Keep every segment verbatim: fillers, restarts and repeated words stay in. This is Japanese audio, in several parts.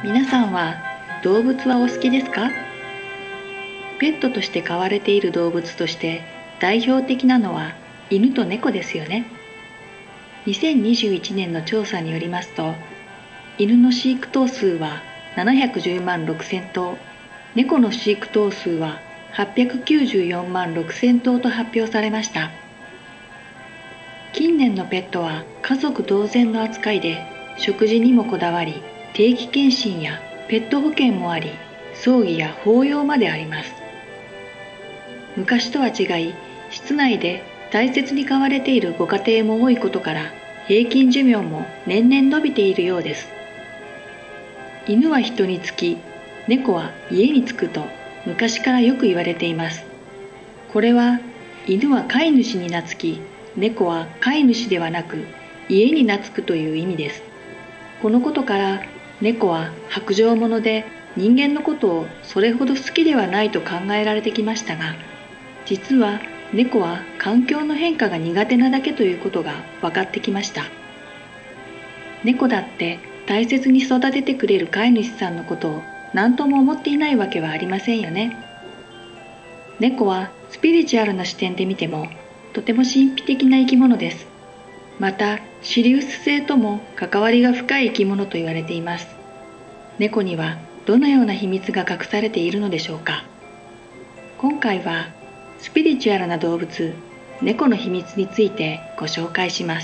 皆さんは動物はお好きですか？ペットとして飼われている動物として代表的なのは犬と猫ですよね。にせんにじゅういちねんの調査によりますと、犬の飼育頭数はななひゃくじゅうまんろくせんとう、猫の飼育頭数ははっぴゃくきゅうじゅうよんまんろくせんとうと発表されました。近年のペットは家族同然の扱いで、食事にもこだわり、定期検診やペット保険もあり、葬儀や法要まであります。昔とは違い、室内で大切に飼われているご家庭も多いことから、平均寿命も年々伸びているようです。犬は人につき、猫は家につくと昔からよく言われています。これは、犬は飼い主に懐き、猫は飼い主ではなく家に懐くという意味です。このことから、猫は薄情者で人間のことをそれほど好きではないと考えられてきましたが、実は猫は環境の変化が苦手なだけということが分かってきました。猫だって大切に育ててくれる飼い主さんのことを何とも思っていないわけはありませんよね。猫はスピリチュアルな視点で見てもとても神秘的な生き物です。またシリウス星とも関わりが深い生き物と言われています。猫にはどのような秘密が隠されているのでしょうか。今回はスピリチュアルな動物、猫の秘密についてご紹介します。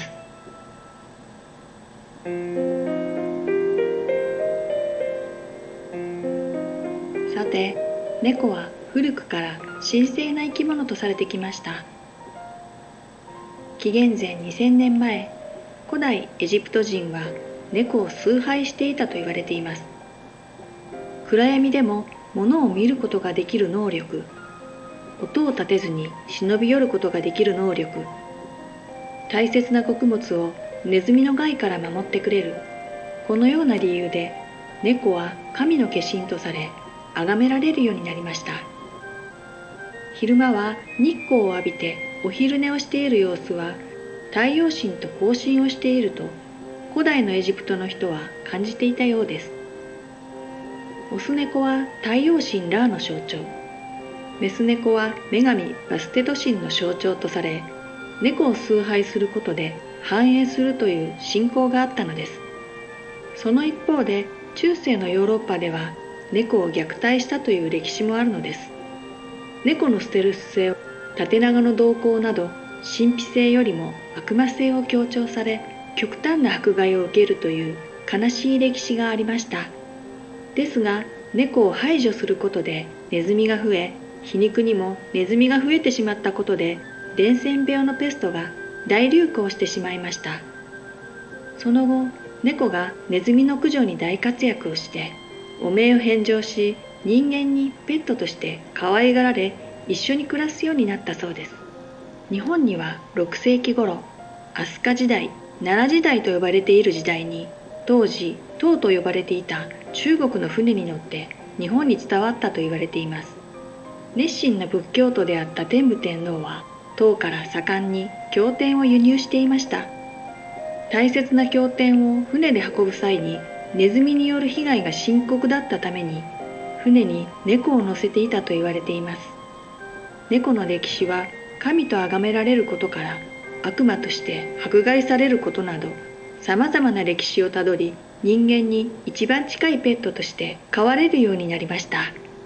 さて、猫は古くから神聖な生き物とされてきました。紀元前にせんねんまえ、古代エジプト人は猫を崇拝していたと言われています。暗闇でも物を見ることができる能力、音を立てずに忍び寄ることができる能力、大切な穀物をネズミの害から守ってくれる、このような理由で猫は神の化身とされ、崇められるようになりました。昼間は日光を浴びてお昼寝をしている様子は太陽神と交信をしていると古代のエジプトの人は感じていたようです。オス猫は太陽神ラーの象徴、メス猫は女神バステト神の象徴とされ、猫を崇拝することで繁栄するという信仰があったのです。その一方で中世のヨーロッパでは猫を虐待したという歴史もあるのです。猫のステルス性、縦長の瞳孔など神秘性よりも悪魔性を強調され、極端な迫害を受けるという悲しい歴史がありました。ですが、猫を排除することでネズミが増え、皮肉にもネズミが増えてしまったことで伝染病のペストが大流行してしまいました。その後、猫がネズミの駆除に大活躍をして、汚名を返上し、人間にペットとして可愛がられ、一緒に暮らすようになったそうです。日本にはろくせいき頃、飛鳥時代、奈良時代と呼ばれている時代に、当時唐と呼ばれていた中国の船に乗って日本に伝わったと言われています。熱心な仏教徒であった天武天皇は唐から盛んに経典を輸入していました。大切な経典を船で運ぶ際にネズミによる被害が深刻だったために、船に猫を乗せていたと言われています。猫の歴史は神と崇められることから悪魔として迫害されることなど、様々な歴史をたどり、人間に一番近いペットとして飼われるようになりました。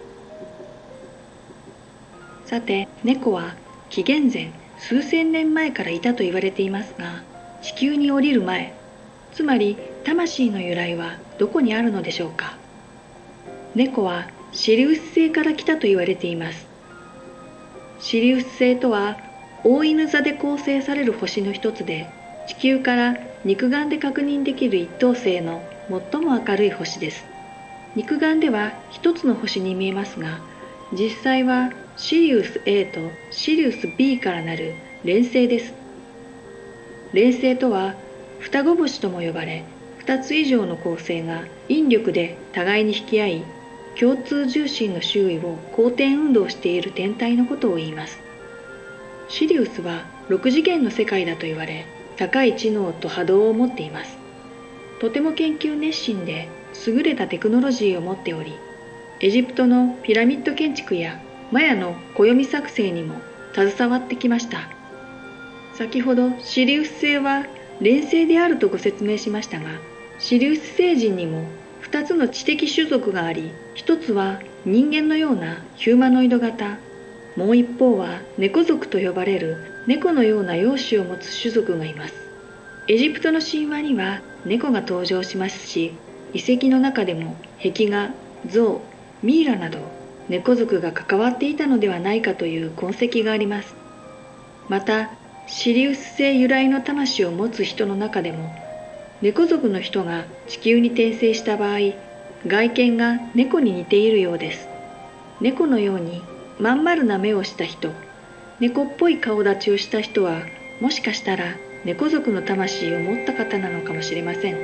さて、猫は紀元前数千年前からいたと言われていますが、地球に降りる前、つまり魂の由来はどこにあるのでしょうか。猫はシリウス星から来たと言われています。シリウス星とは大犬座で構成される星の一つで、地球から肉眼で確認できる一等星の最も明るい星です。肉眼では一つの星に見えますが、実際はシリウス A とシリウス B からなる連星です。連星とは双子星とも呼ばれ、二つ以上の恒星が引力で互いに引き合い、共通重心の周囲を公転運動している天体のことを言います。シリウスはろく次元の世界だと言われ、高い知能と波動を持っています。 とても研究熱心で優れたテクノロジーを持っており、エジプトのピラミッド建築やマヤの暦作成にも携わってきました。先ほどシリウス星は連星であるとご説明しましたが、シリウス星人にもふたつの知的種族があり、ひとつは人間のようなヒューマノイド型、もう一方は猫族と呼ばれる猫のような容姿を持つ種族がいます。エジプトの神話には猫が登場しますし、遺跡の中でも壁画、象、ミイラなど猫族が関わっていたのではないかという痕跡があります。また、シリウス星由来の魂を持つ人の中でも、猫族の人が地球に転生した場合、外見が猫に似ているようです。猫のようにまん丸な目をした人、猫っぽい顔立ちをした人は、もしかしたら猫族の魂を持った方なのかもしれません。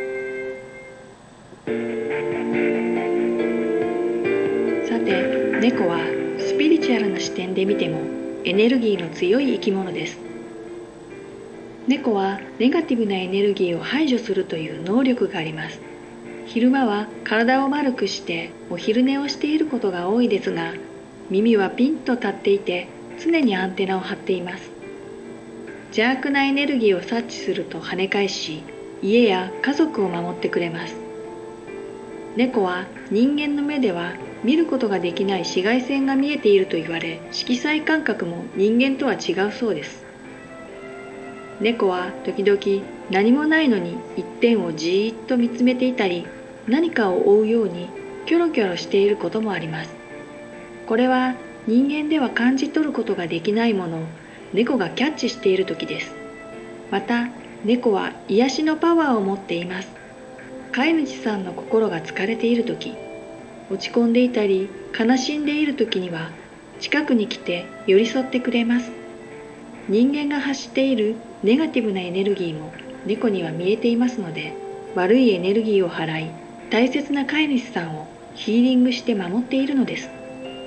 さて、猫はスピリチュアルな視点で見てもエネルギーの強い生き物です。猫はネガティブなエネルギーを排除するという能力があります。昼間は体を丸くしてお昼寝をしていることが多いですが、耳はピンと立っていて常にアンテナを張っています。邪悪なエネルギーを察知すると跳ね返し、家や家族を守ってくれます。猫は人間の目では見ることができない紫外線が見えていると言われ、色彩感覚も人間とは違うそうです。猫は時々何もないのに一点をじーっと見つめていたり、何かを追うようにキョロキョロしていることもあります。これは人間では感じ取ることができないものを猫がキャッチしている時です。また、猫は癒しのパワーを持っています。飼い主さんの心が疲れている時、落ち込んでいたり悲しんでいる時には近くに来て寄り添ってくれます。人間が発しているネガティブなエネルギーも猫には見えていますので、悪いエネルギーを払い、大切な飼い主さんをヒーリングして守っているのです。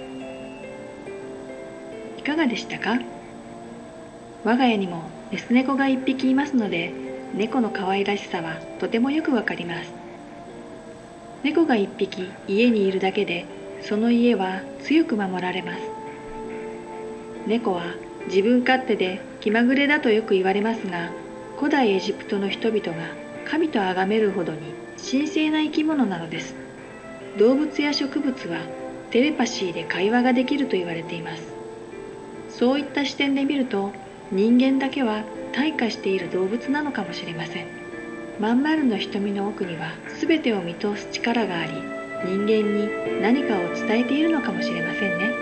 いかがでしたか？我が家にもメス猫が一匹いますので、猫の可愛らしさはとてもよくわかります。猫が一匹家にいるだけで、その家は強く守られます。猫は自分勝手で気まぐれだとよく言われますが、古代エジプトの人々が神と崇めるほどに神聖な生き物なのです。動物や植物はテレパシーで会話ができると言われています。そういった視点で見ると、人間だけは退化している動物なのかもしれません。まん丸の瞳の奥には全てを見通す力があり、人間に何かを伝えているのかもしれませんね。